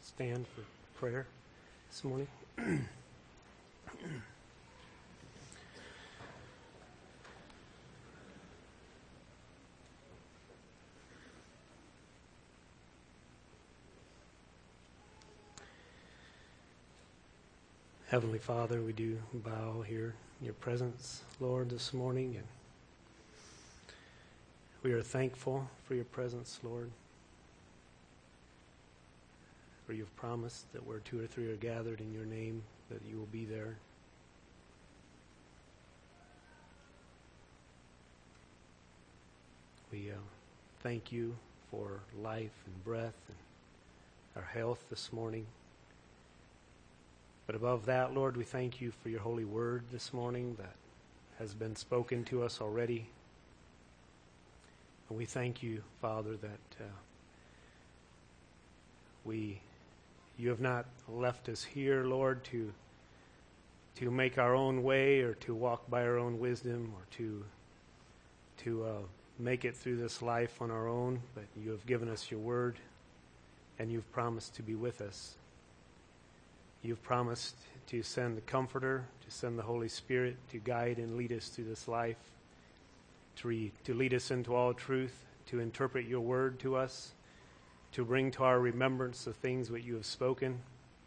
stand for prayer this morning. Heavenly Father, we do bow here in your presence, Lord, this morning, and we are thankful for your presence, Lord. For you've promised that where 2 or 3 are gathered in your name, that you will be there. We thank you for life and breath and our health this morning. But above that, Lord, we thank you for your holy word this morning that has been spoken to us already. And we thank you, Father, that you have not left us here, Lord, to make our own way or to walk by our own wisdom or to make it through this life on our own, but you have given us your word and you've promised to be with us. You've promised to send the Comforter, to send the Holy Spirit to guide and lead us through this life, to lead us into all truth, to interpret your word to us, to bring to our remembrance the things that you have spoken,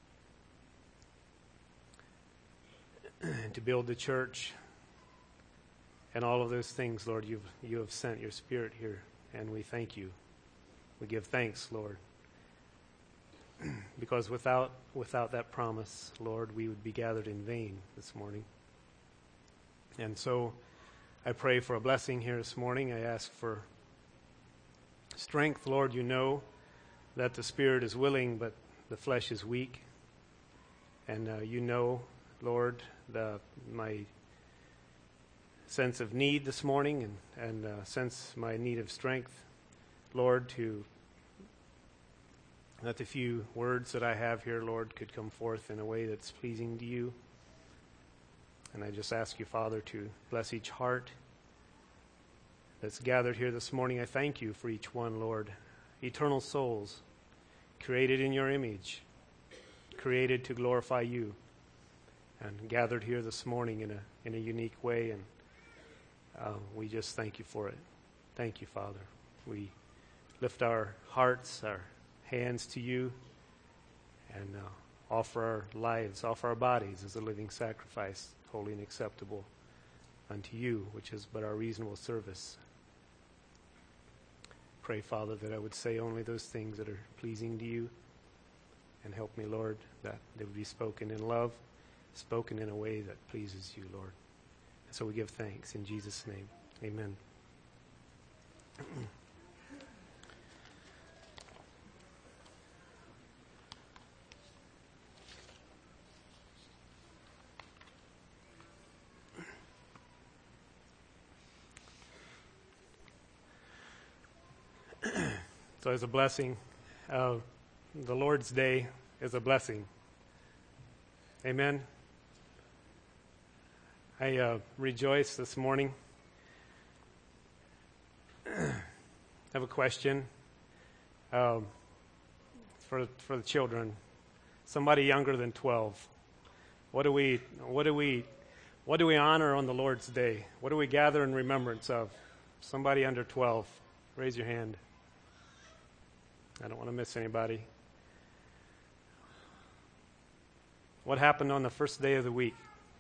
and to build the church, and all of those things, Lord, you have sent your Spirit here, and we thank you. We give thanks, Lord, because without that promise, Lord, we would be gathered in vain this morning. And so I pray for a blessing here this morning. I ask for strength, Lord. You know that the spirit is willing, but the flesh is weak. And you know, Lord, my sense of need this morning and sense my need of strength, Lord, that the few words that I have here, Lord, could come forth in a way that's pleasing to you. And I just ask you, Father, to bless each heart that's gathered here this morning. I thank you for each one, Lord. Eternal souls, created in your image, created to glorify you, and gathered here this morning in a unique way. And we just thank you for it. Thank you, Father. We lift our hearts, our hands to you, and offer our lives, offer our bodies as a living sacrifice, holy and acceptable unto you, which is but our reasonable service. Pray, Father, that I would say only those things that are pleasing to you, and help me, Lord, that they would be spoken in love, spoken in a way that pleases you, Lord. And so we give thanks in Jesus' name. Amen. So as a blessing, the Lord's Day is a blessing. Amen. I rejoice this morning. I have a question for the children. Somebody younger than 12. What do we honor on the Lord's Day? What do we gather in remembrance of? Somebody under 12. Raise your hand. I don't want to miss anybody. What happened on the first day of the week?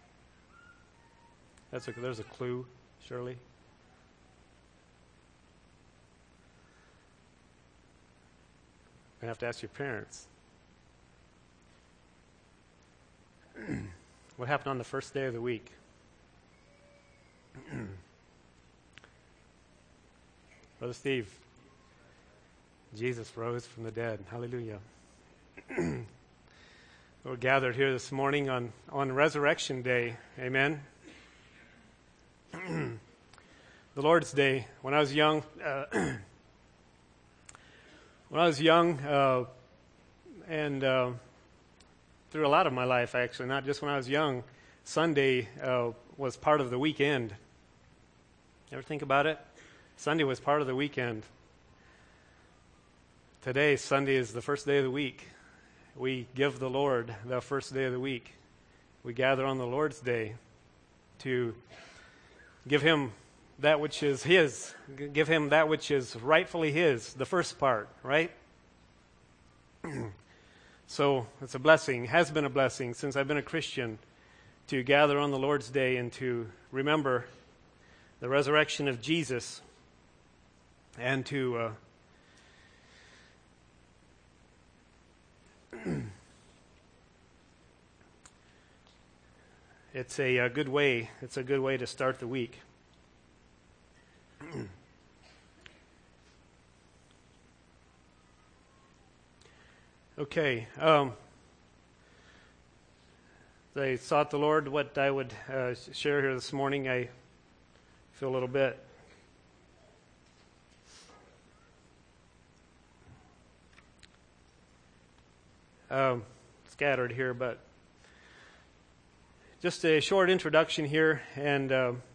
There's a clue, Shirley. I have to ask your parents. What happened on the first day of the week? Brother Steve. Jesus rose from the dead. Hallelujah. We're gathered here this morning on Resurrection Day. Amen. The Lord's Day. When I was young, and through a lot of my life, actually, not just when I was young, Sunday was part of the weekend. Ever think about it? Sunday was part of the weekend. Today, Sunday is the first day of the week, we give the Lord the first day of the week. We gather on the Lord's Day to give Him that which is His, give Him that which is rightfully His, the first part, right? So it's a blessing, has been a blessing since I've been a Christian, to gather on the Lord's Day and to remember the resurrection of Jesus, and to it's a good way. It's a good way to start the week. Okay. I sought the Lord what I would share here this morning. I feel a little bit scattered here, but just a short introduction here. And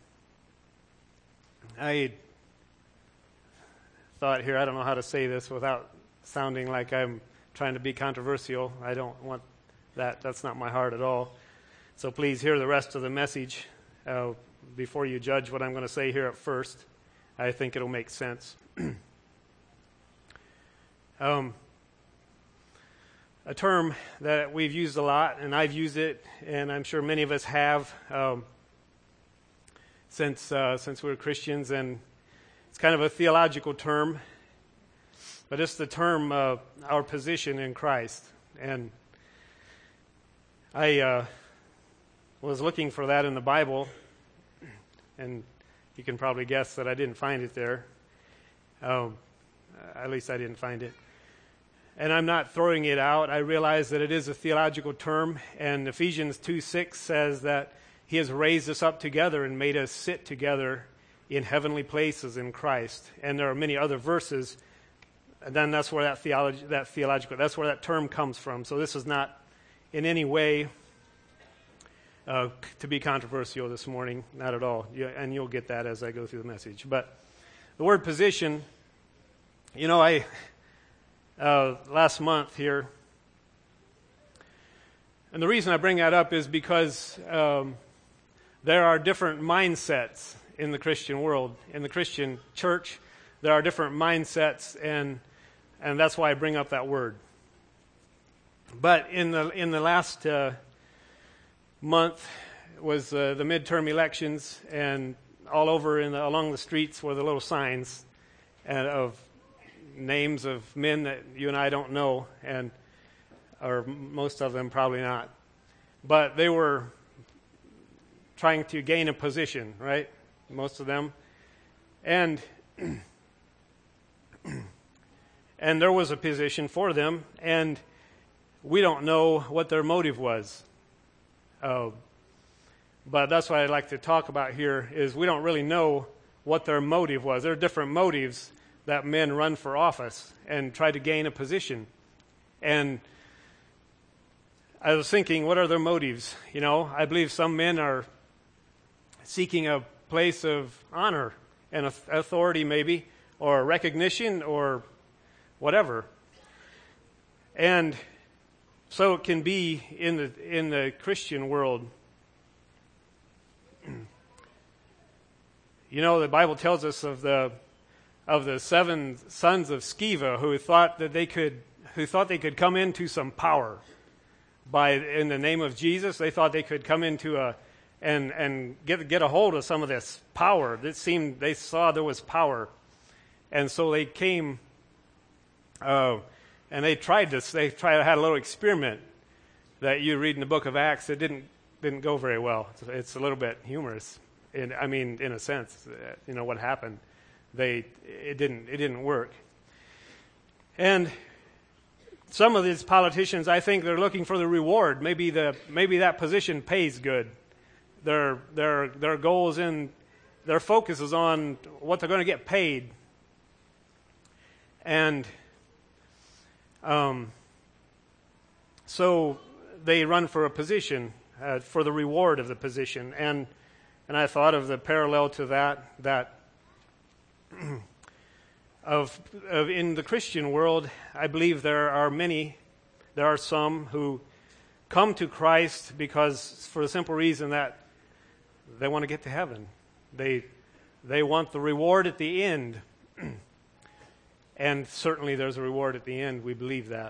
I thought here, I don't know how to say this without sounding like I'm trying to be controversial. I don't want that. That's not my heart at all. So please hear the rest of the message before you judge what I'm going to say here at first. I think it'll make sense. A term that we've used a lot, and I've used it, and I'm sure many of us have since we were Christians, and it's kind of a theological term, but it's the term our position in Christ. And I was looking for that in the Bible, and you can probably guess that I didn't find it there. At least I didn't find it. And I'm not throwing it out. I realize that it is a theological term, and Ephesians 2:6 says that He has raised us up together and made us sit together in heavenly places in Christ. And there are many other verses, and then that's where that's where that term comes from. So this is not in any way to be controversial this morning, not at all. And you'll get that as I go through the message. But the word position, last month here, and the reason I bring that up is because there are different mindsets in the Christian world, in the Christian church. There are different mindsets, and that's why I bring up that word. But in the last month was the midterm elections, and all over along the streets were the little signs of names of men that you and I don't know, or most of them probably not. But they were trying to gain a position, right? Most of them. And there was a position for them, and we don't know what their motive was. But that's what I'd like to talk about here, is we don't really know what their motive was. There are different motives that men run for office and try to gain a position. And I was thinking, what are their motives? I believe some men are seeking a place of honor and authority maybe, or recognition, or whatever. And so it can be in the Christian world. The Bible tells us of the 7 sons of Sceva who thought they could come into some power in the name of Jesus. They thought they could come into and get a hold of some of this power. They saw there was power, and so they came and they tried this. They had a little experiment that you read in the book of Acts. It didn't go very well. It's a little bit humorous. In a sense, what happened. It didn't work. And some of these politicians, I think they're looking for the reward. Maybe that position pays good. Their goals and their focus is on what they're going to get paid. And so they run for a position, for the reward of the position. And I thought of the parallel to that of in the Christian world, I believe there are many There are some who come to Christ because, for the simple reason that they want to get to heaven. They want the reward at the end. And certainly there's a reward at the end. We believe that.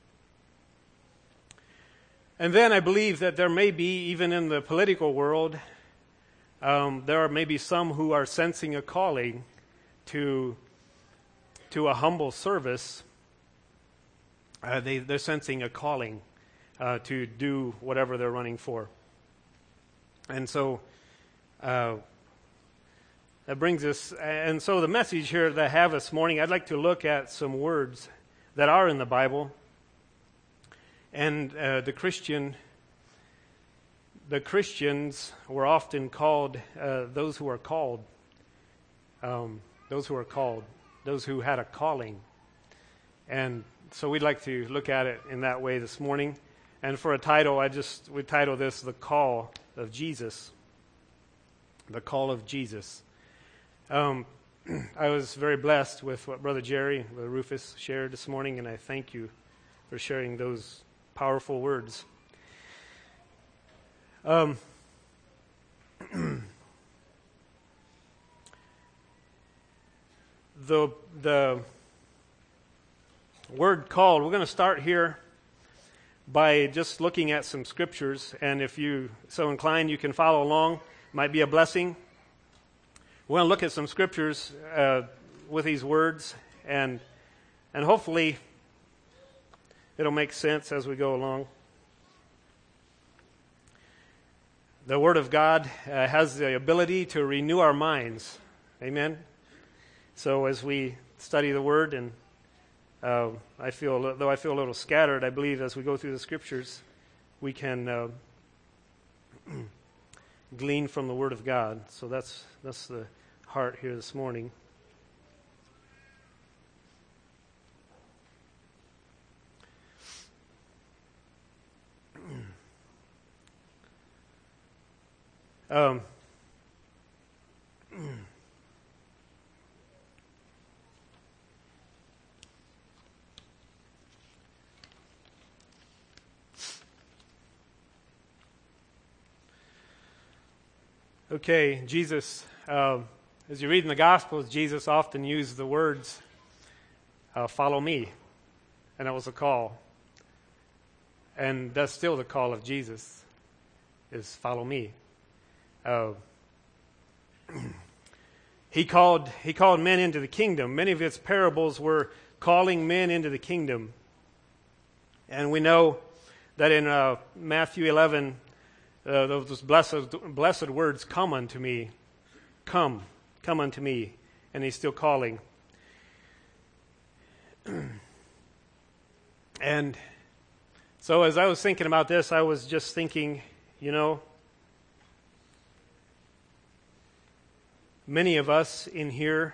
And then I believe that there may be, even in the political world, there are maybe some who are sensing a calling to a humble service. They're sensing a calling to do whatever they're running for. And so that brings us, and so the message here that I have this morning, I'd like to look at some words that are in the Bible. And the Christians were often called those who are called, those who had a calling. And so we'd like to look at it in that way this morning. And for a title, we title this "The Call of Jesus." The Call of Jesus. I was very blessed with what Brother Jerry and Brother Rufus shared this morning, and I thank you for sharing those powerful words. The word called, we're going to start here by just looking at some scriptures, and if you so inclined, you can follow along. Might be a blessing. We're going to look at some scriptures with these words, and hopefully it'll make sense as we go along. The Word of God has the ability to renew our minds. Amen? So as we study the Word, and though I feel a little scattered, I believe as we go through the Scriptures, we can glean from the Word of God. So that's the heart here this morning. Okay, Jesus, as you read in the Gospels, Jesus often used the words, "Follow me," and that was a call. And that's still the call of Jesus, is follow me. He called men into the kingdom. Many of his parables were calling men into the kingdom. And we know that in Matthew 11, those blessed words, "Come unto me." Come unto me. And he's still calling. And so as I was thinking about this, I was just thinking, many of us in here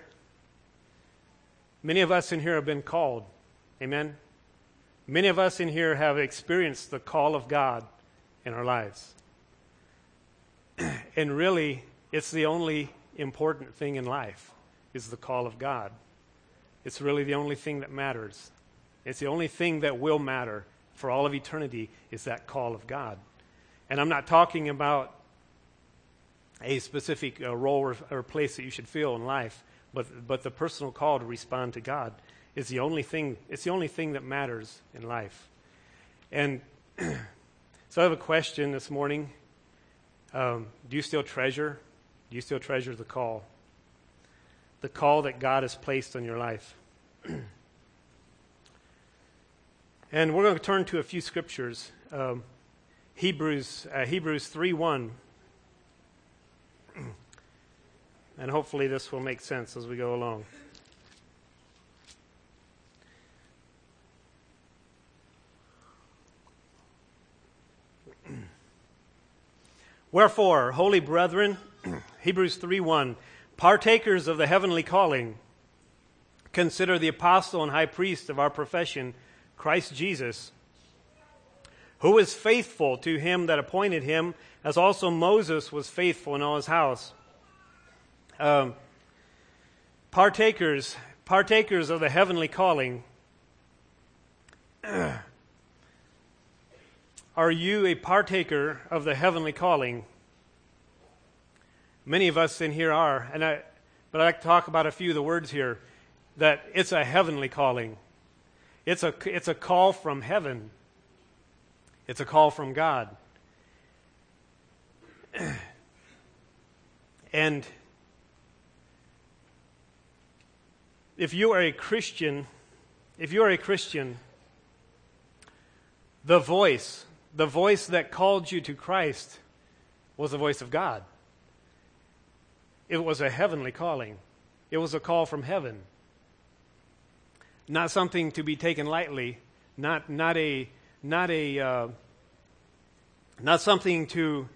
have been called. Amen? Many of us in here have experienced the call of God in our lives. And really, it's the only important thing in life, is the call of God. It's really the only thing that matters. It's the only thing that will matter for all of eternity, is that call of God. And I'm not talking about a specific role or place that you should fill in life, but the personal call to respond to God is the only thing. It's the only thing that matters in life. And so I have a question this morning. Do you still treasure the call? The call that God has placed on your life. And we're going to turn to a few scriptures. Hebrews 3:1. And hopefully this will make sense as we go along. Wherefore, holy brethren, Hebrews 3:1, partakers of the heavenly calling, consider the apostle and high priest of our profession, Christ Jesus, who is faithful to him that appointed him, as also Moses was faithful in all his house. Partakers of the heavenly calling. Are you a partaker of the heavenly calling? Many of us in here are, but I'd like to talk about a few of the words here, that it's a heavenly calling. It's a call from heaven. It's a call from God. And if you are a Christian, the voice that called you to Christ was the voice of God. It was a heavenly calling. It was a call from heaven. Not something to be taken lightly. Not something to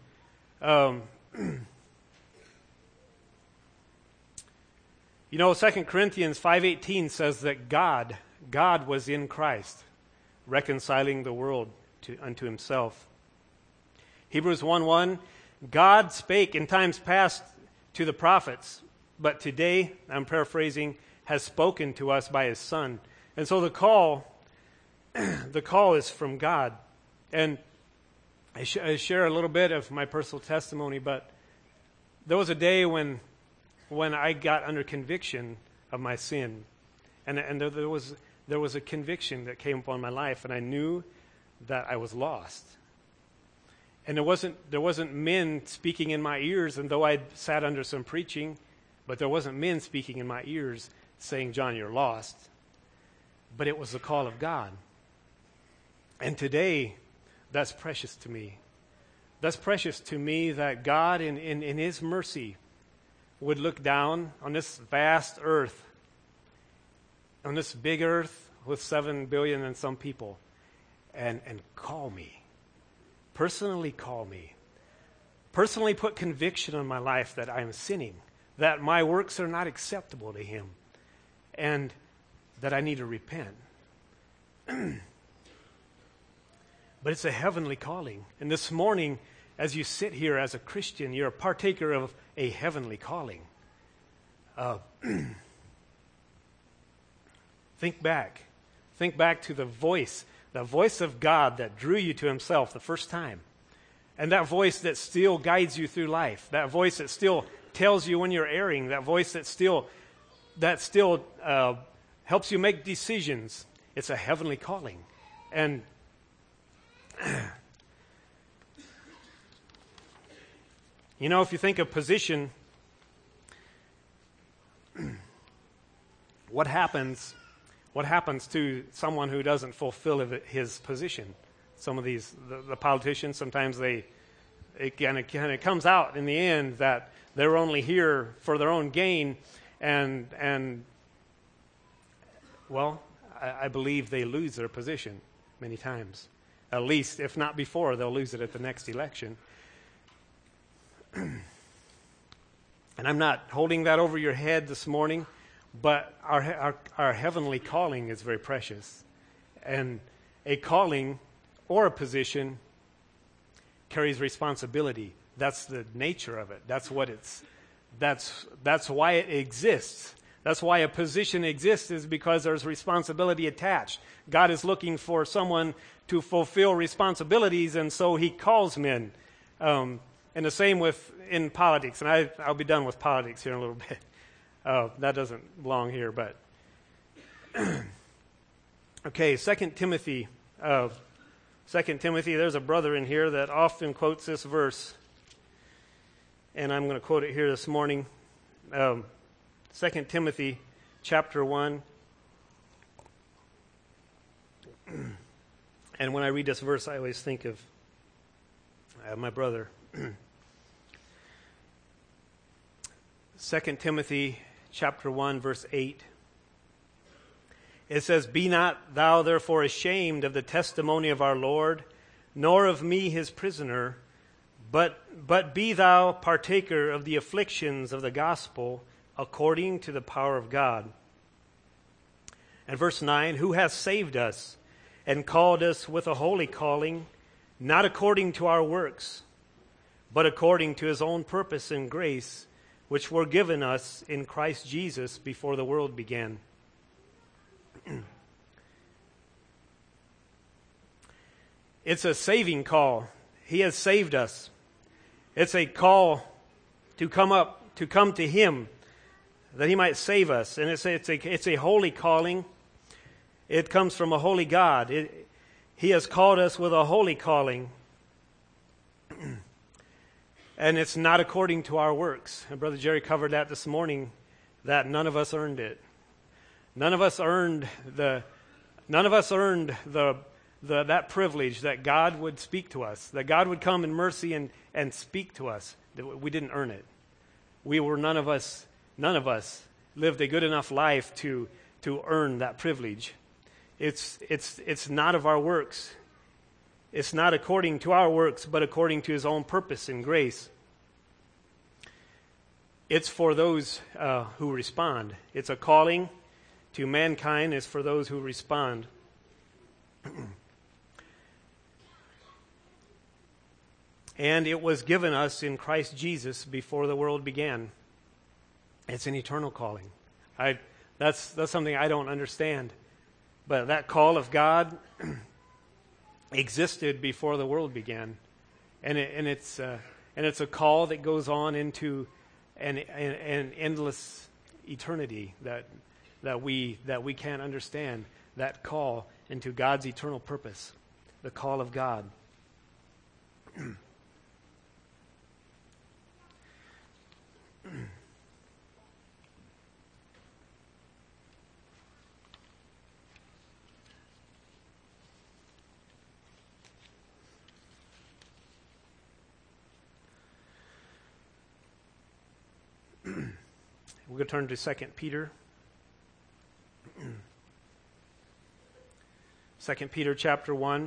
You know, 2 Corinthians 5:18 says that God was in Christ, reconciling the world unto himself. Hebrews 1:1, God spake in times past to the prophets, but today, I'm paraphrasing, has spoken to us by his Son. And so the call is from God. And I share a little bit of my personal testimony, but there was a day when I got under conviction of my sin, and there was a conviction that came upon my life, and I knew that I was lost. And there wasn't men speaking in my ears, and though I'd sat under some preaching, but there wasn't men speaking in my ears saying, "John, you're lost." But it was the call of God. And today, that's precious to me. That's precious to me that God, in his mercy, would look down on this vast earth, on this big earth with 7 billion and some people, and call me. Personally call me. Personally put conviction on my life that I am sinning, that my works are not acceptable to him, and that I need to repent. But it's a heavenly calling. And this morning, as you sit here as a Christian, you're a partaker of a heavenly calling. Think back. Think back to the voice of God that drew you to himself the first time. And that voice that still guides you through life. That voice that still tells you when you're erring. That voice that still helps you make decisions. It's a heavenly calling. And you know, if you think of position, what happens to someone who doesn't fulfill his position? Some of the politicians, sometimes it kind of comes out in the end that they're only here for their own gain, and well, I believe they lose their position many times. At least, if not before, they'll lose it at the next election. And I'm not holding that over your head this morning, but our heavenly calling is very precious. And a calling or a position carries responsibility. That's the nature of it. That's why it exists. That's why a position exists, is because there's responsibility attached. God is looking for someone to fulfill responsibilities, and so he calls men. And the same in politics. And I'll be done with politics here in a little bit. That doesn't belong here, but okay. 2 Timothy. 2 Timothy. There's a brother in here that often quotes this verse, and I'm going to quote it here this morning. 2 Timothy, chapter 1. And when I read this verse, I always think of my brother. 2 Timothy chapter 1, verse 8. It says, "Be not thou therefore ashamed of the testimony of our Lord, nor of me his prisoner, but be thou partaker of the afflictions of the gospel according to the power of God." And verse 9, "Who hath saved us and called us with a holy calling, not according to our works, but according to his own purpose and grace, which were given us in Christ Jesus before the world began." It's a saving call. He has saved us. It's a call to come to Him, that He might save us. And it's a holy calling. It comes from a holy God. He has called us with a holy calling. And it's not according to our works. And Brother Jerry covered that this morning, that none of us earned it. None of us earned that privilege that God would speak to us, that God would come in mercy and speak to us. We didn't earn it. None of us lived a good enough life to earn that privilege. It's not of our works. It's not according to our works, but according to His own purpose and grace. It's for those who respond. It's a calling to mankind. It's for those who respond. And it was given us in Christ Jesus before the world began. It's an eternal calling. That's something I don't understand. But that call of God existed before the world began, and it's a call that goes on into an endless eternity that we can't understand. That call into God's eternal purpose, the call of God. We're going to turn to 2 Peter. 2 Peter chapter 1.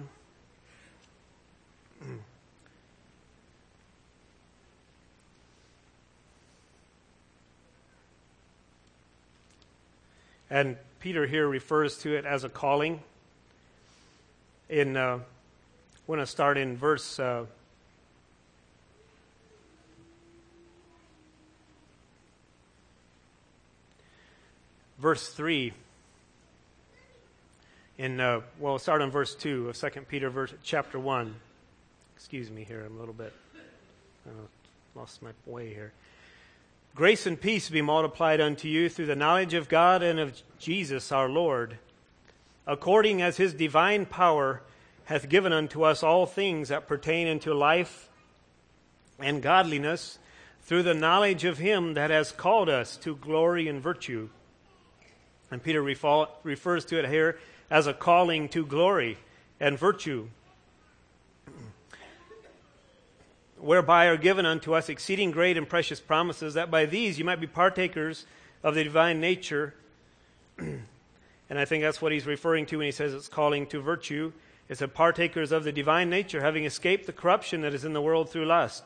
And Peter here refers to it as a calling. We're going to start in verse 3. We'll start on verse 2 of 2 Peter chapter 1. Excuse me here, I'm a little bit lost my way here. Grace and peace be multiplied unto you through the knowledge of God and of Jesus our Lord, according as His divine power hath given unto us all things that pertain unto life and godliness, through the knowledge of Him that has called us to glory and virtue. And Peter refers to it here as a calling to glory and virtue, whereby are given unto us exceeding great and precious promises, that by these you might be partakers of the divine nature. And I think that's what he's referring to when he says it's calling to virtue. It's a partakers of the divine nature, having escaped the corruption that is in the world through lust.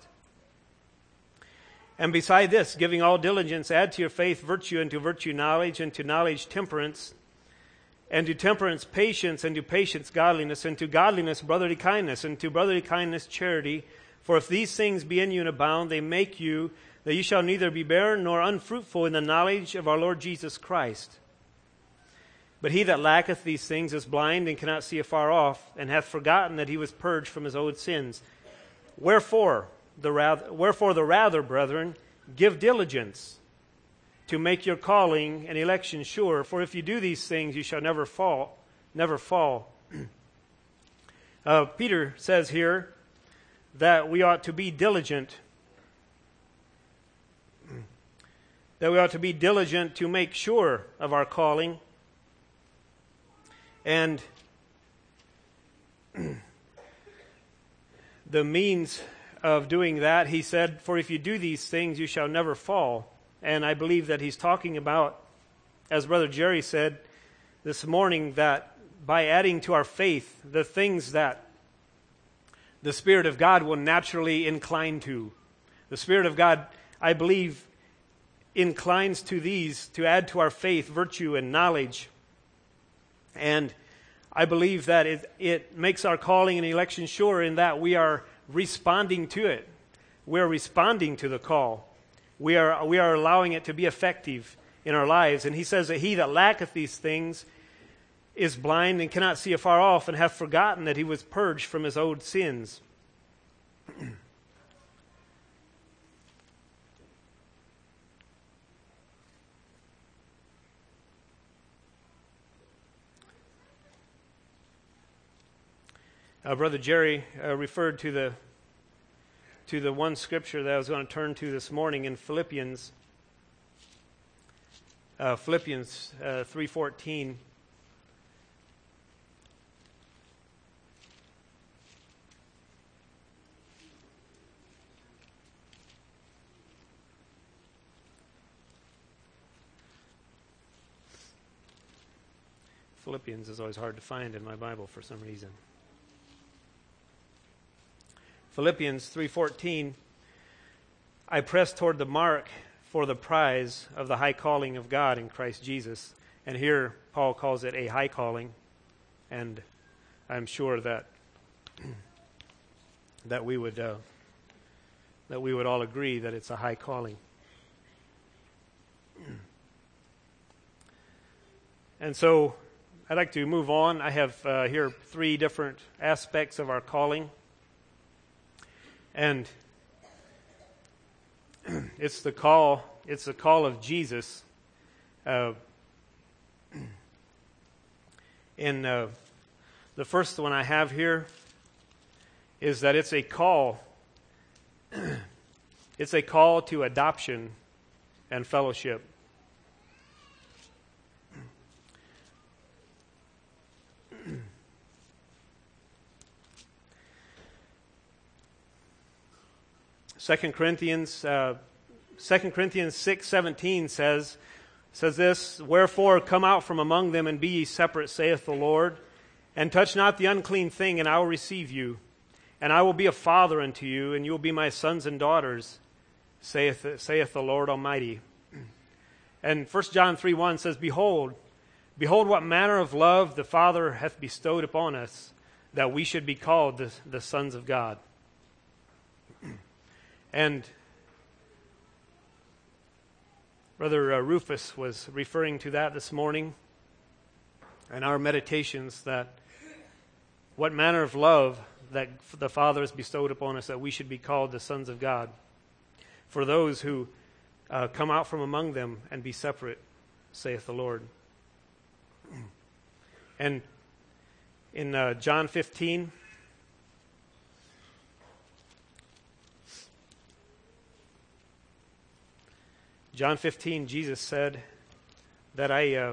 And beside this, giving all diligence, add to your faith virtue, and to virtue knowledge, and to knowledge temperance, and to temperance patience, and to patience godliness, and to godliness brotherly kindness, and to brotherly kindness charity. For if these things be in you and abound, they make you that you shall neither be barren nor unfruitful in the knowledge of our Lord Jesus Christ. But he that lacketh these things is blind and cannot see afar off, and hath forgotten that he was purged from his old sins. Wherefore the rather, brethren, give diligence to make your calling and election sure. For if you do these things, you shall never fall. Peter says here that we ought to be diligent. That we ought to be diligent to make sure of our calling. And the means of doing that, he said, for if you do these things, you shall never fall. And I believe that he's talking about, as Brother Jerry said this morning, that by adding to our faith the things that the Spirit of God will naturally incline to. The Spirit of God, I believe, inclines to these to add to our faith virtue and knowledge. And I believe that it makes our calling and election sure in that we are responding to it. We're responding to the call. We are allowing it to be effective in our lives. And he says that he that lacketh these things is blind and cannot see afar off, and hath forgotten that he was purged from his old sins. Brother Jerry referred to the one scripture that I was going to turn to this morning in Philippians 3:14. Philippians is always hard to find in my Bible for some reason. Philippians 3:14, I press toward the mark for the prize of the high calling of God in Christ Jesus. And here Paul calls it a high calling, and I'm sure that we would all agree that it's a high calling. And so I'd like to move on. I have here 3 different aspects of our calling. And it's the call of Jesus. In the first one I have here is that it's a call. It's a call to adoption and fellowship. Second Corinthians 6:17 says this, Wherefore come out from among them and be ye separate, saith the Lord, and touch not the unclean thing, and I will receive you. And I will be a father unto you, and you will be my sons and daughters, saith the Lord Almighty. And 1 John 3:1 says, Behold what manner of love the Father hath bestowed upon us, that we should be called the sons of God. And Brother Rufus was referring to that this morning in our meditations, that what manner of love that the Father has bestowed upon us, that we should be called the sons of God. For those who come out from among them and be separate, saith the Lord. And in John 15, Jesus said that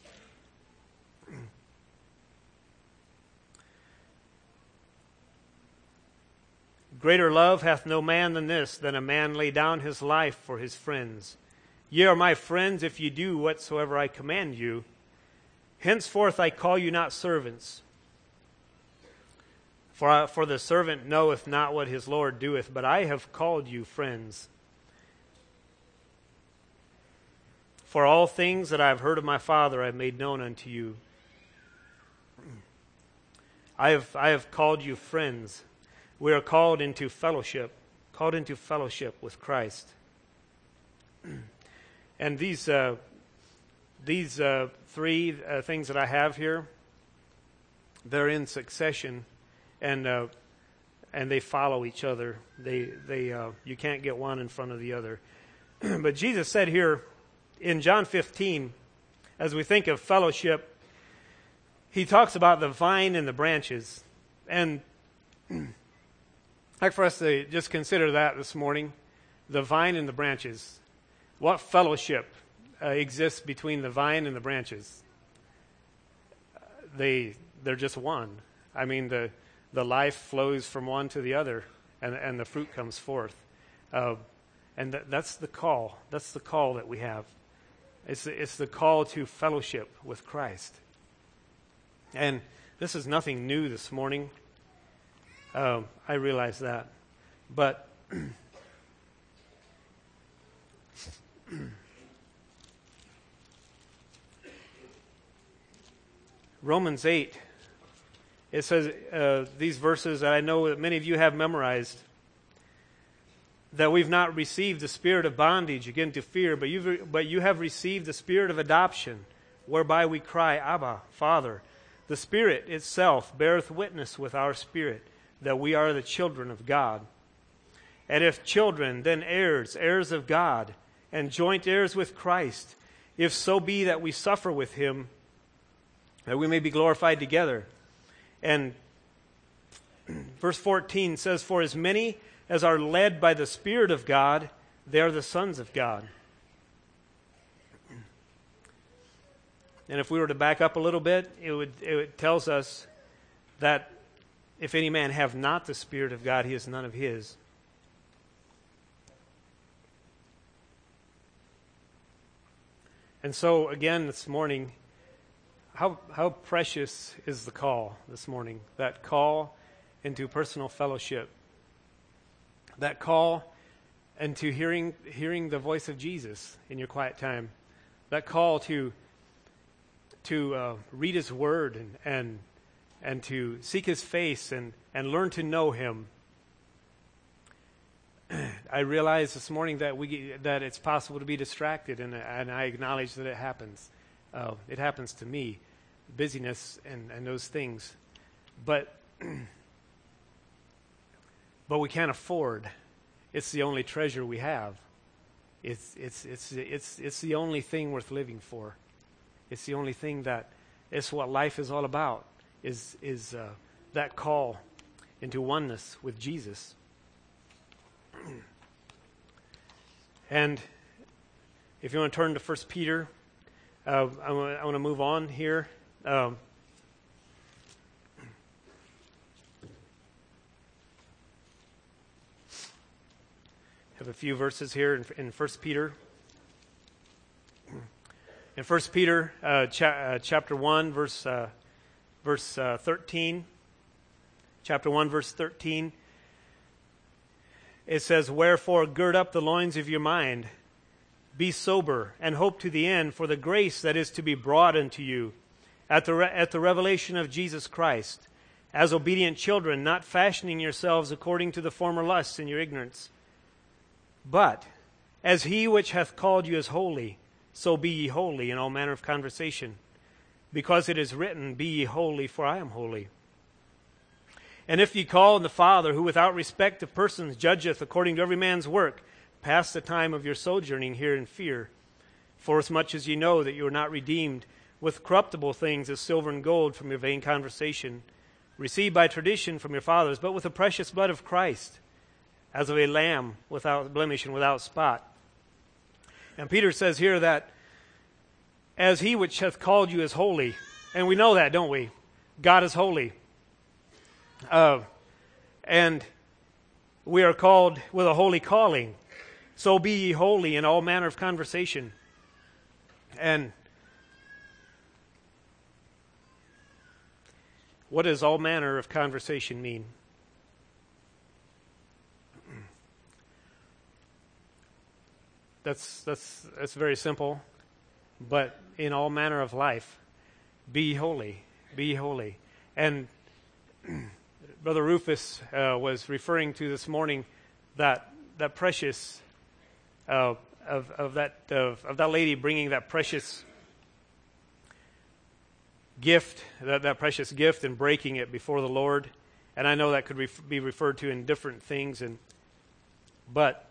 greater love hath no man than this, than a man lay down his life for his friends. Ye are my friends if ye do whatsoever I command you. Henceforth I call you not servants. For the servant knoweth not what his Lord doeth, but I have called you friends. For all things that I have heard of my Father I have made known unto you. I have called you friends. We are called into fellowship with Christ. And these 3 things that I have here, they're in succession, and they follow each other. You can't get one in front of the other. But Jesus said here in John 15, as we think of fellowship, he talks about the vine and the branches. And I'd like for us to just consider that this morning, the vine and the branches. What fellowship exists between the vine and the branches? They're just one. I mean, the life flows from one to the other, and the fruit comes forth. And that's the call. That's the call that we have. It's the call to fellowship with Christ. And this is nothing new this morning. I realize that. But Romans 8, it says these verses that I know that many of you have memorized, that we've not received the spirit of bondage again to fear, but you have received the spirit of adoption, whereby we cry, Abba, Father. The Spirit itself beareth witness with our spirit that we are the children of God. And if children, then heirs, heirs of God, and joint heirs with Christ, if so be that we suffer with him, that we may be glorified together. And verse 14 says, For as many as are led by the Spirit of God, they are the sons of God. And if we were to back up a little bit, it tells us that if any man have not the Spirit of God, he is none of his. And so, again, this morning, how precious is the call this morning? That call into personal fellowship. That call into hearing the voice of Jesus in your quiet time. That call to read His Word and to seek His face and learn to know Him. I realize this morning that it's possible to be distracted, and I acknowledge that it happens. It happens to me, busyness and those things. But we can't afford. It's the only treasure we have. It's the only thing worth living for. It's the only thing it's what life is all about. Is that call into oneness with Jesus. And if you want to turn to 1 Peter, I want to move on here. Have a few verses here in 1 Peter. In 1 Peter chapter 1, verse 13. Chapter 1, verse 13. It says, Wherefore gird up the loins of your mind, be sober, and hope to the end for the grace that is to be brought unto you at the revelation of Jesus Christ, as obedient children, not fashioning yourselves according to the former lusts in your ignorance. But as He which hath called you is holy, so be ye holy in all manner of conversation. Because it is written, Be ye holy, for I am holy. And if ye call on the Father, who without respect of persons judgeth according to every man's work, pass the time of your sojourning here in fear. Forasmuch as ye know that you are not redeemed with corruptible things as silver and gold from your vain conversation, received by tradition from your fathers, but with the precious blood of Christ, as of a lamb without blemish and without spot. And Peter says here that as He which hath called you is holy, and we know that, don't we? God is holy. And we are called with a holy calling. So be ye holy in all manner of conversation. And what does all manner of conversation mean? That's very simple. But in all manner of life, be holy. Be holy. And Brother Rufus was referring to this morning that precious of that lady bringing that precious gift, that precious gift, and breaking it before the Lord. And I know that could be referred to in different things. But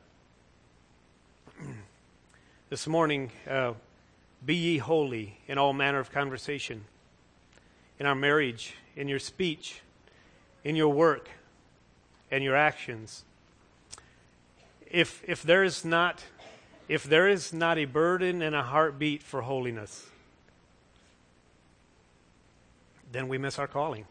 this morning, be ye holy in all manner of conversation, in our marriage, in your speech, in your work, and your actions. If there is not a burden and a heartbeat for holiness, then we miss our calling.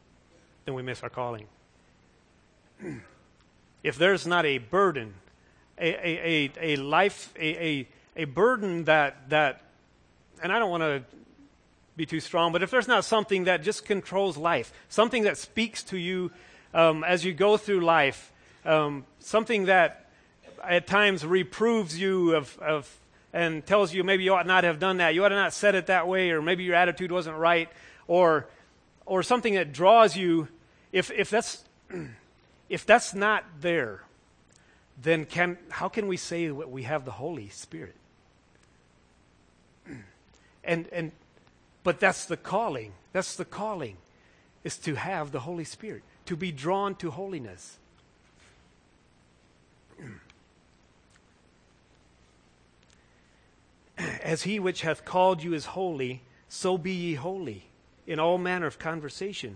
If there's not a burden, a life, a burden that, and I don't want to be too strong, but if there's not something that just controls life, something that speaks to you as you go through life, something that at times reproves you of and tells you maybe you ought not have done that, you ought to not said it that way, or maybe your attitude wasn't right, or something that draws you, if that's not there, then how can we say that we have the Holy Spirit? And But that's the calling. That's the calling, is to have the Holy Spirit, to be drawn to holiness. As he which hath called you is holy, so be ye holy in all manner of conversation.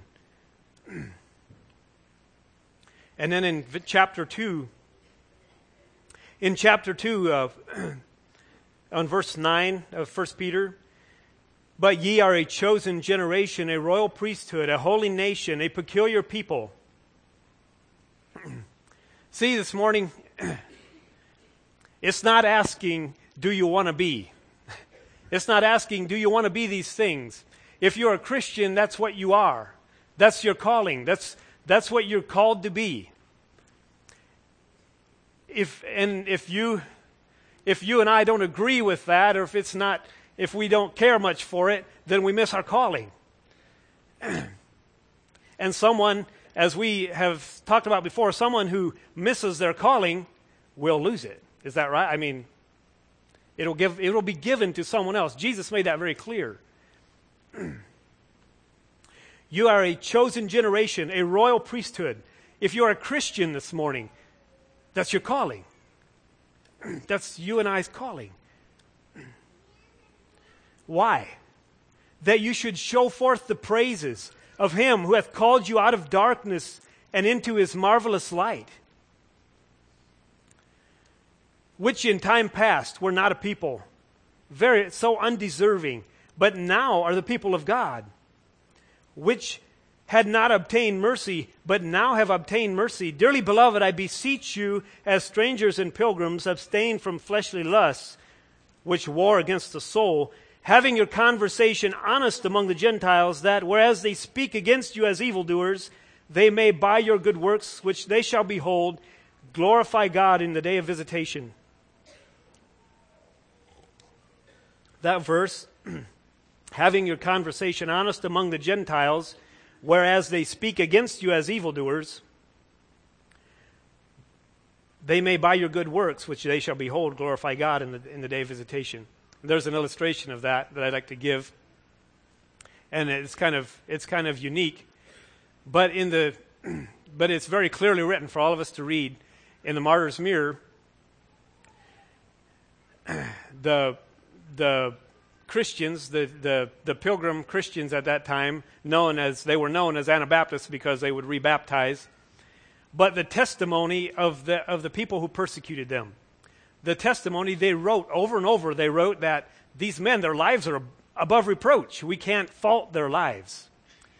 And then in chapter 2, on verse 9 of 1 Peter, but ye are a chosen generation, a royal priesthood, a holy nation, a peculiar people. See, this morning, it's not asking, do you want to be? It's not asking, do you want to be these things? If you're a Christian, that's what you are. That's your calling. That's what you're called to be. If you and I don't agree with that, or if we don't care much for it, then we miss our calling. And someone, as we have talked about before, someone who misses their calling will lose it. Is that right? I mean, it'll be given to someone else. Jesus made that very clear. You are a chosen generation, a royal priesthood. If you are a Christian this morning, that's your calling. That's you and I's calling. Why? That you should show forth the praises of him who hath called you out of darkness and into his marvelous light, which in time past were not a people, so undeserving, but now are the people of God, which had not obtained mercy, but now have obtained mercy. Dearly beloved, I beseech you, as strangers and pilgrims, abstain from fleshly lusts, which war against the soul, having your conversation honest among the Gentiles, that whereas they speak against you as evildoers, they may by your good works, which they shall behold, glorify God in the day of visitation. That verse, having your conversation honest among the Gentiles, whereas they speak against you as evildoers, they may by your good works, which they shall behold, glorify God in the day of visitation. There's an illustration of that I'd like to give, and it's kind of unique, but it's very clearly written for all of us to read. In the Martyr's Mirror, the Christians, the Pilgrim Christians at that time, they were known as Anabaptists because they would rebaptize, but the testimony of the people who persecuted them. The testimony they wrote over and over, they wrote that these men, their lives are above reproach. We can't fault their lives.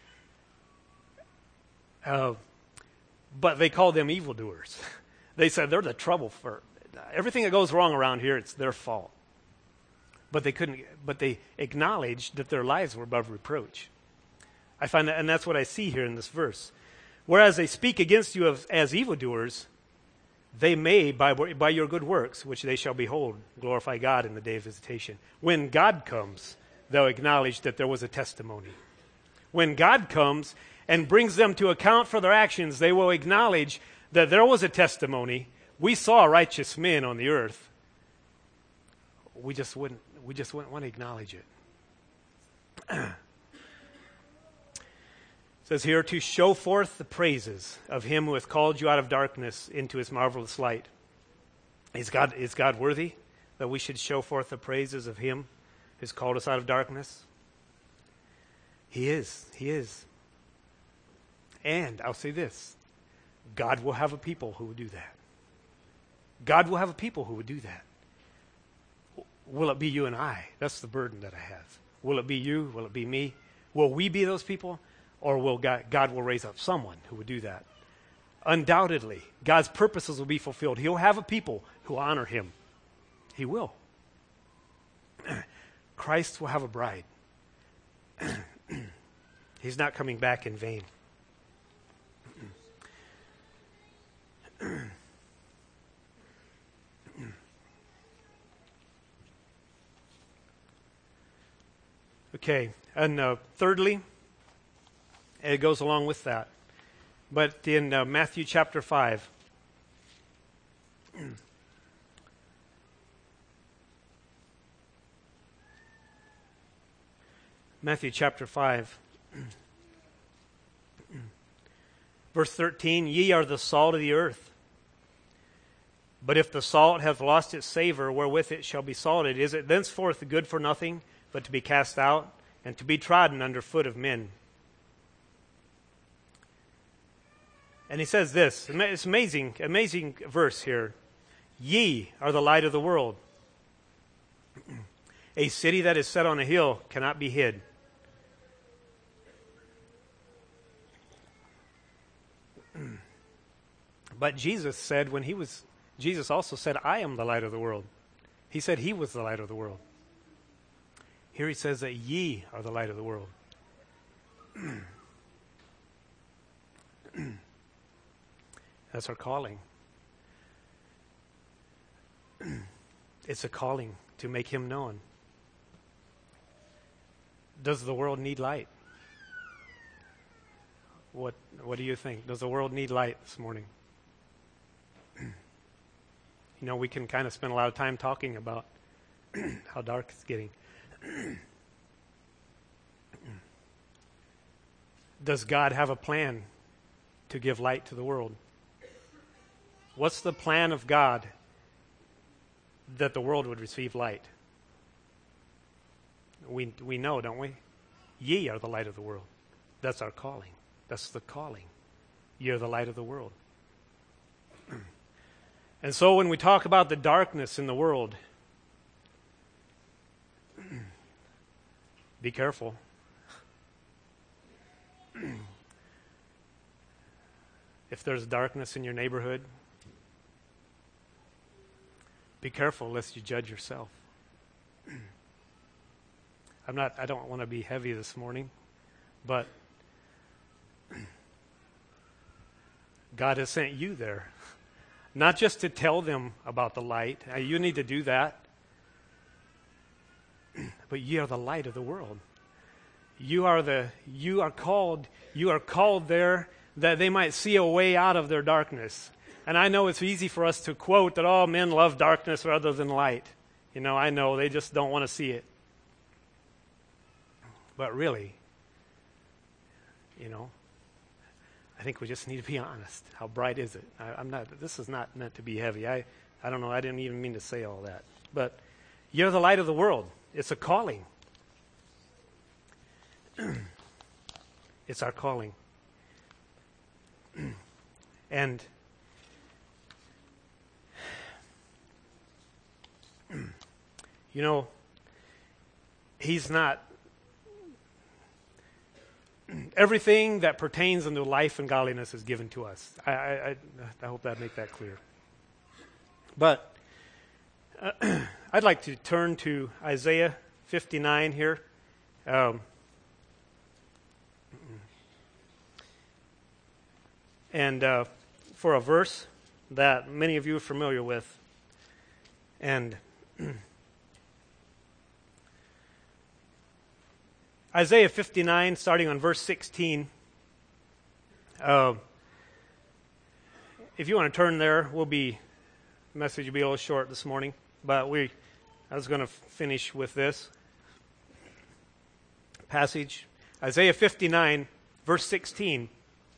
But they called them evildoers. They said they're the trouble for everything that goes wrong around here. It's their fault. But they acknowledged that their lives were above reproach. I find that, and that's what I see here in this verse. Whereas they speak against you as evildoers, they may, by your good works, which they shall behold, glorify God in the day of visitation. When God comes, they'll acknowledge that there was a testimony. When God comes and brings them to account for their actions, they will acknowledge that there was a testimony. We saw righteous men on the earth. We just wouldn't want to acknowledge it. It says here, to show forth the praises of him who hath called you out of darkness into his marvelous light. Is God worthy that we should show forth the praises of him who has called us out of darkness? He is. He is. And I'll say this, God will have a people who will do that. God will have a people who would do that. Will it be you and I? That's the burden that I have. Will it be you? Will it be me? Will we be those people? Or will God will raise up someone who would do that? Undoubtedly, God's purposes will be fulfilled. He'll have a people who honor him. He will. Christ will have a bride. He's not coming back in vain. Okay, and thirdly, it goes along with that. But in Matthew chapter 5, Matthew chapter 5. Verse 13, ye are the salt of the earth. But if the salt hath lost its savor, wherewith it shall be salted, is it thenceforth good for nothing, but to be cast out, and to be trodden under foot of men? And he says this, it's amazing verse here. Ye are the light of the world. A city that is set on a hill cannot be hid. But Jesus also said, I am the light of the world. He said he was the light of the world. Here he says that ye are the light of the world. That's our calling. It's a calling to make him known. Does the world need light? What do you think? Does the world need light this morning? You know, we can kind of spend a lot of time talking about how dark it's getting. Does God have a plan to give light to the world? What's the plan of God that the world would receive light? We know, don't we? Ye are the light of the world. That's our calling. That's the calling. Ye are the light of the world. And so when we talk about the darkness in the world, be careful. If there's darkness in your neighborhood, be careful lest you judge yourself. I don't want to be heavy this morning, but God has sent you there. Not just to tell them about the light. You need to do that. But ye are the light of the world. You are called there that they might see a way out of their darkness. And I know it's easy for us to quote that all men love darkness rather than light. You know, I know they just don't want to see it. But really, you know, I think we just need to be honest. How bright is it? This is not meant to be heavy. I don't know. I didn't even mean to say all that. But you're the light of the world. It's a calling. It's our calling. And you know, he's not. Everything that pertains unto life and godliness is given to us. I hope that make that clear. But I'd like to turn to Isaiah 59 here. And for a verse that many of you are familiar with. And Isaiah 59, starting on verse 16. If you want to turn there, the message will be a little short this morning. But I was going to finish with this passage. Isaiah 59, verse 16.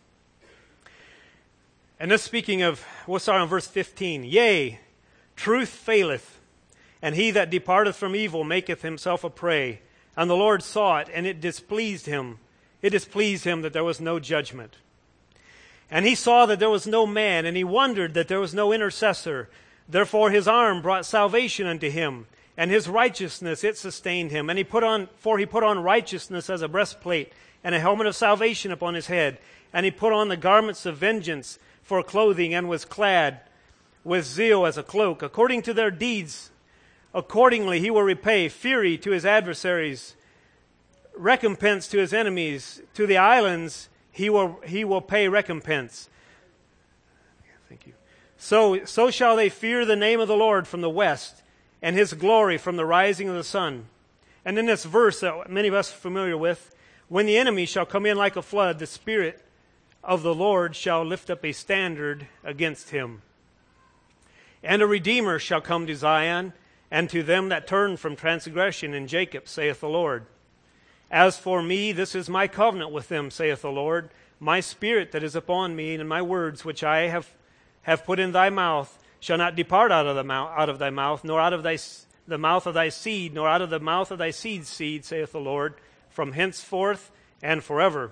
And this speaking of, we'll start on verse 15. Yea, truth faileth, and he that departeth from evil maketh himself a prey. And the Lord saw it, and it displeased him. It displeased him that there was no judgment. And he saw that there was no man, and he wondered that there was no intercessor. Therefore his arm brought salvation unto him, and his righteousness it sustained him. And he put on righteousness as a breastplate, and a helmet of salvation upon his head. And he put on the garments of vengeance for clothing, and was clad with zeal as a cloak. According to their deeds, accordingly he will repay fury to his adversaries, recompense to his enemies. To the islands he will pay recompense. Thank you. So shall they fear the name of the Lord from the west, and his glory from the rising of the sun. And in this verse that many of us are familiar with, when the enemy shall come in like a flood, the Spirit of the Lord shall lift up a standard against him. And a Redeemer shall come to Zion, and to them that turn from transgression in Jacob, saith the Lord. As for me, this is my covenant with them, saith the Lord. My spirit that is upon me, and my words which I have put in thy mouth shall not depart out of thy mouth, nor out of the mouth of thy seed, nor out of the mouth of thy seed's seed, saith the Lord, from henceforth and forever.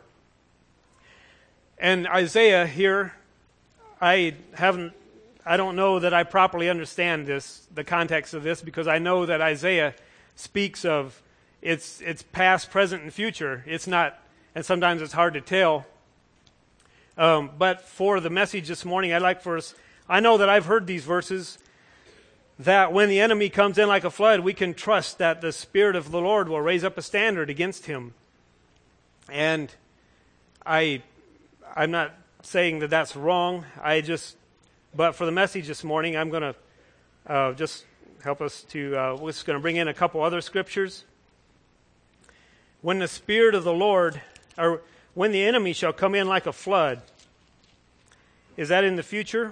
And Isaiah here, I don't know that I properly understand the context of this, because I know that Isaiah speaks of it's past, present, and future. It's not, and sometimes it's hard to tell. But for the message this morning, I know that I've heard these verses, that when the enemy comes in like a flood, we can trust that the Spirit of the Lord will raise up a standard against him. And I'm not saying that that's wrong. But for the message this morning, I'm going to just help us to, we're just going to bring in a couple other scriptures. When the Spirit of the Lord, or when the enemy shall come in like a flood, is that in the future?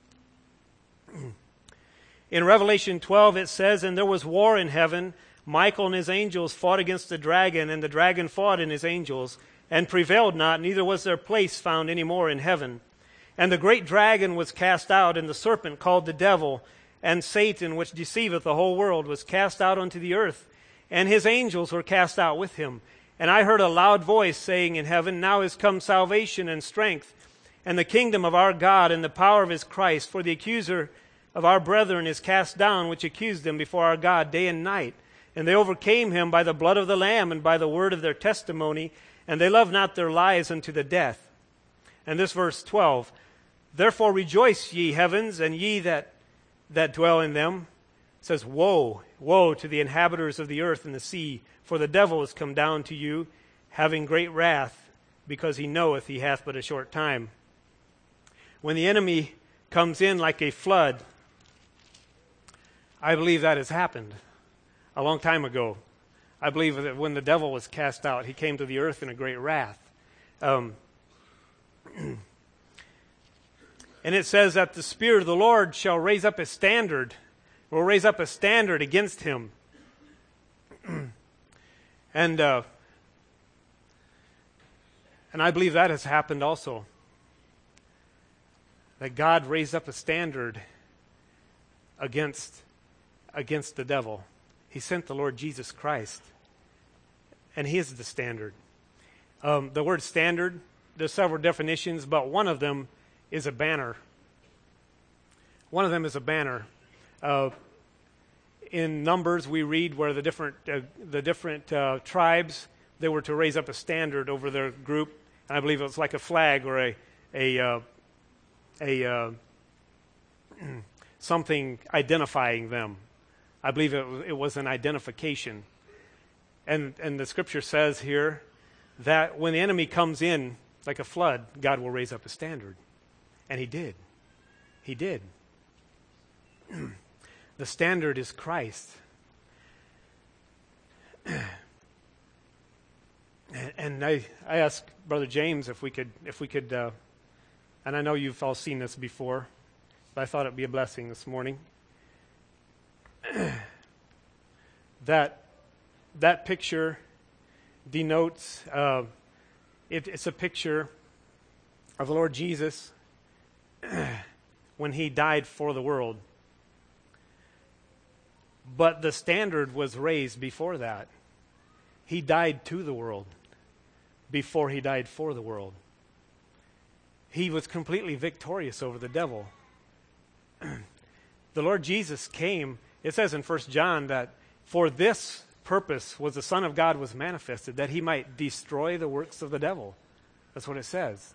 In Revelation 12 it says, and there was war in heaven. Michael and his angels fought against the dragon, and the dragon fought and his angels, and prevailed not, neither was their place found any more in heaven. And the great dragon was cast out, and the serpent called the devil, and Satan, which deceiveth the whole world, was cast out unto the earth, and his angels were cast out with him. And I heard a loud voice saying in heaven, now is come salvation and strength, and the kingdom of our God, and the power of his Christ. For the accuser of our brethren is cast down, which accused them before our God day and night. And they overcame him by the blood of the Lamb, and by the word of their testimony, and they loved not their lives unto the death. And this verse 12, therefore rejoice, ye heavens, and ye that dwell in them. It says, woe, woe to the inhabitants of the earth and the sea, for the devil is come down to you, having great wrath, because he knoweth he hath but a short time. When the enemy comes in like a flood, I believe that has happened a long time ago. I believe that when the devil was cast out, he came to the earth in a great wrath. And it says that the Spirit of the Lord shall raise up a standard, will raise up a standard against him. And I believe that has happened also. That God raised up a standard against the devil. He sent the Lord Jesus Christ, and he is the standard. The word standard, there's several definitions, but one of them is a banner. One of them is a banner. In Numbers, we read where the different tribes, they were to raise up a standard over their group. And I believe it was like a flag or a something identifying them. I believe it was an identification. And the scripture says here that when the enemy comes in like a flood, God will raise up a standard. And he did. He did. The standard is Christ. And I asked Brother James if we could, and I know you've all seen this before, but I thought it'd be a blessing this morning. That picture denotes, it's a picture of the Lord Jesus when he died for the world. But the standard was raised before that. He died to the world before he died for the world. He was completely victorious over the devil. The Lord Jesus came, it says in 1 John that for this purpose was the Son of God was manifested, that he might destroy the works of the devil. That's what it says.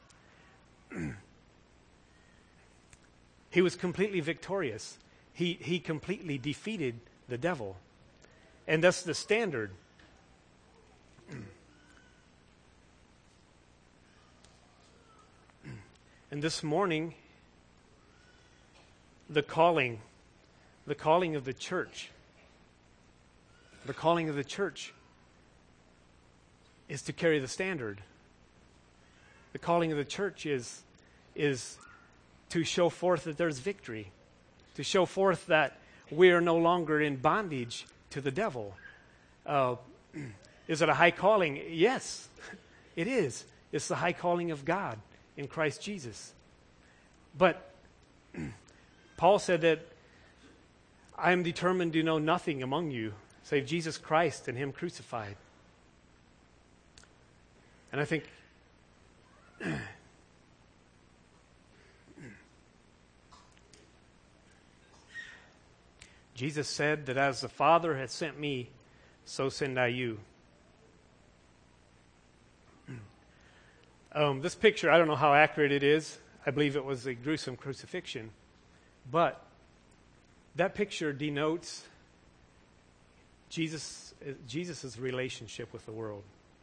He was completely victorious. He completely defeated the devil. And that's the standard. And this morning, the calling of the church, is to carry the standard. The calling of the church is to show forth that there's victory, to show forth that we are no longer in bondage to the devil. Is it a high calling? Yes, it is. It's the high calling of God in Christ Jesus. But Paul said that I am determined to know nothing among you save Jesus Christ and Him crucified. And I think Jesus said that as the Father has sent me, so send I you. This picture, I don't know how accurate it is. I believe it was a gruesome crucifixion. But that picture denotes Jesus' relationship with the world.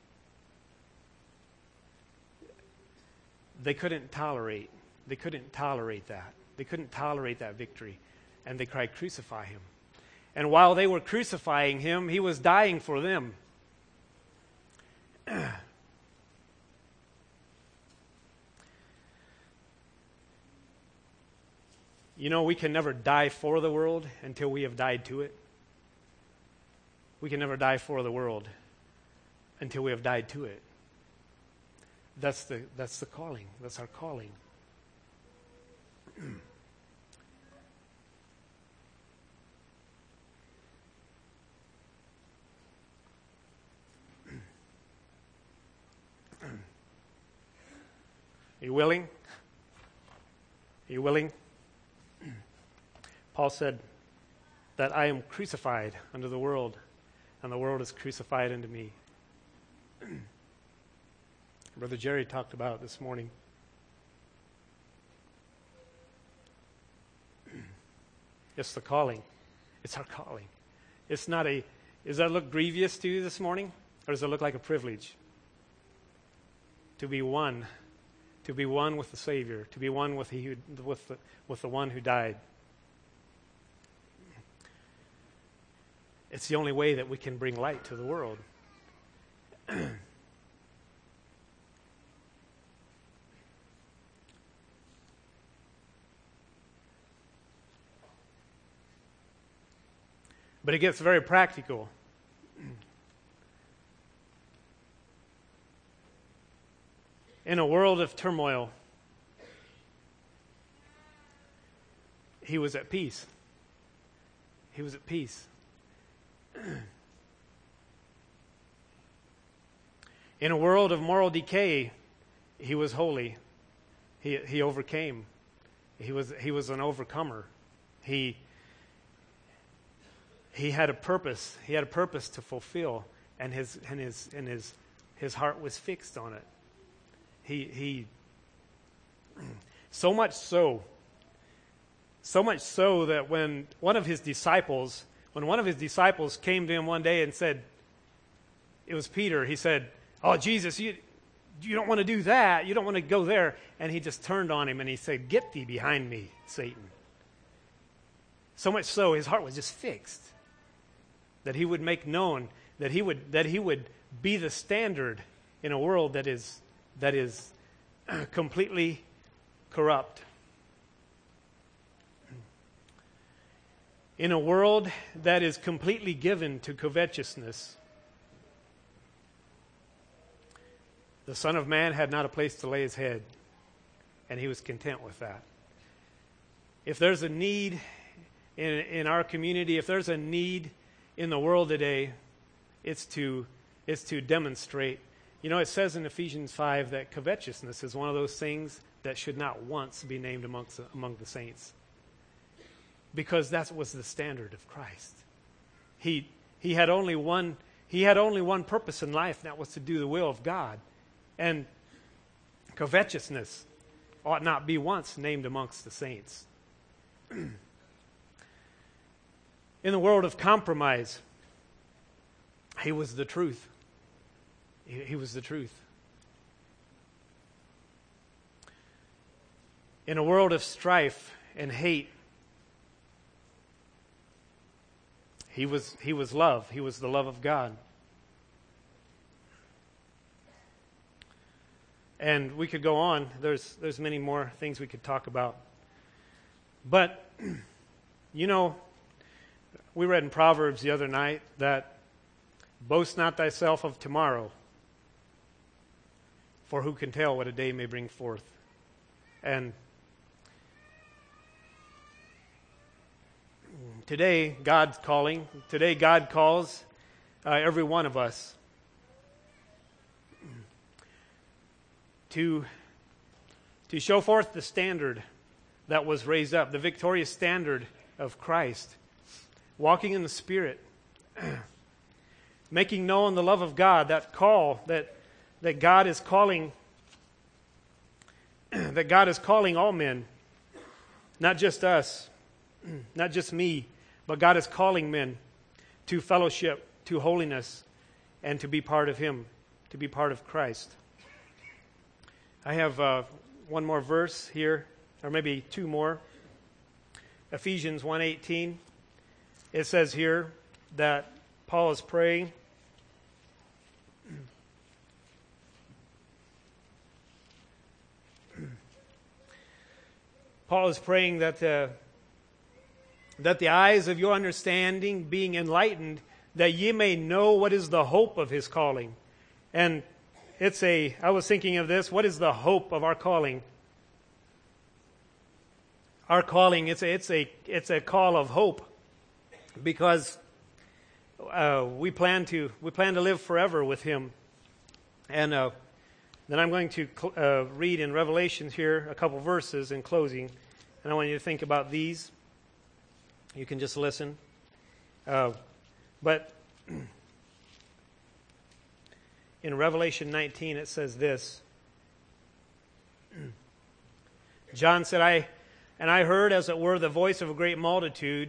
They couldn't tolerate that. They couldn't tolerate that victory. And they cried, "Crucify him." And while they were crucifying him, he was dying for them. You know, we can never die for the world until we have died to it. We can never die for the world until we have died to it. That's the calling. That's our calling. Are you willing? Are you willing? Paul said that I am crucified unto the world, and the world is crucified unto me. Brother Jerry talked about it this morning. It's the calling. It's our calling. It's not a, does that look grievous to you this morning? Or does it look like a privilege? To be one with the Savior, to be one with the one who died. It's the only way that we can bring light to the world. But it gets very practical. In a world of turmoil, he was at peace. He was at peace. In a world of moral decay, he was holy. He overcame. He was an overcomer. He had a purpose. He had a purpose to fulfill, and his heart was fixed on it. He so much so that when one of his disciples came to him one day and said, it was Peter, he said, "Oh, Jesus, you don't want to do that. You don't want to go there." And he just turned on him and he said, "Get thee behind me, Satan." So much so, his heart was just fixed that he would make known that he would be the standard in a world that is completely corrupt. In a world that is completely given to covetousness, the Son of Man had not a place to lay his head, and he was content with that. If there's a need in our community, if there's a need in the world today, it's to demonstrate. You know, it says in Ephesians 5 that covetousness is one of those things that should not once be named among the saints. Because that was the standard of Christ. He had only one purpose in life, and that was to do the will of God. And covetousness ought not be once named amongst the saints. In the world of compromise, he was the truth. He was the truth. In a world of strife and hate, he was love. He was the love of God. And we could go on. There's many more things we could talk about. But, you know, we read in Proverbs the other night that Boast not thyself of tomorrow, for who can tell what a day may bring forth? And today, God's calling. Today, God calls every one of us to show forth the standard that was raised up, the victorious standard of Christ, walking in the Spirit, making known the love of God, that call that God is calling, that God is calling all men, not just us, not just me, but God is calling men to fellowship, to holiness, and to be part of Him, to be part of Christ. I have one more verse here, or maybe two more. Ephesians 1:18. It says here that Paul is praying. Paul is praying that the eyes of your understanding being enlightened, that ye may know what is the hope of his calling. And I was thinking of this, what is the hope of our calling? Our calling, it's a call of hope, because we plan to live forever with Him. And then I'm going to read in Revelation here a couple verses in closing, and I want you to think about these. You can just listen. But in Revelation 19 it says this. John said, I heard as it were the voice of a great multitude,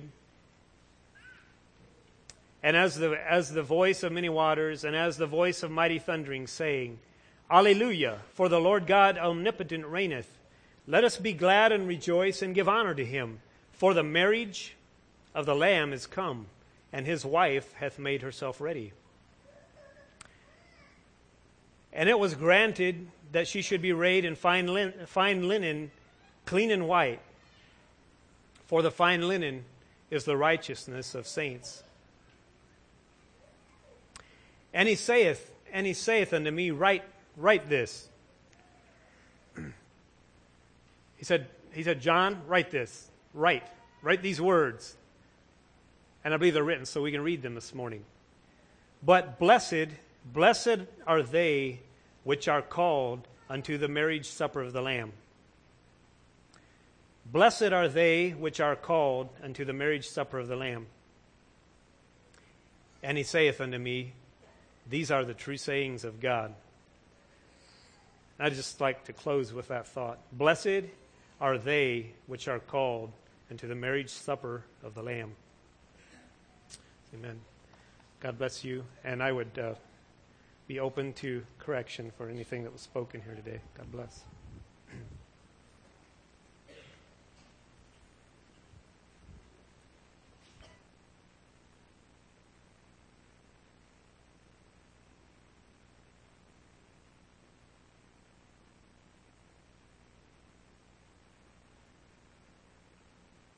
and as the voice of many waters, and as the voice of mighty thundering, saying, Alleluia, for the Lord God omnipotent reigneth. Let us be glad and rejoice and give honor to Him, for the marriage of the Lamb is come, and His wife hath made herself ready. And it was granted that she should be arrayed in fine linen, clean and white. For the fine linen is the righteousness of saints. And he saith unto me, Write this. He said, John, write this. Write these words. And I believe they're written, so we can read them this morning. But blessed are they which are called unto the marriage supper of the Lamb. Blessed are they which are called unto the marriage supper of the Lamb. And he saith unto me, These are the true sayings of God. I'd just like to close with that thought. Blessed are they which are called unto the marriage supper of the Lamb. Amen. God bless you. And I would be open to correction for anything that was spoken here today. God bless.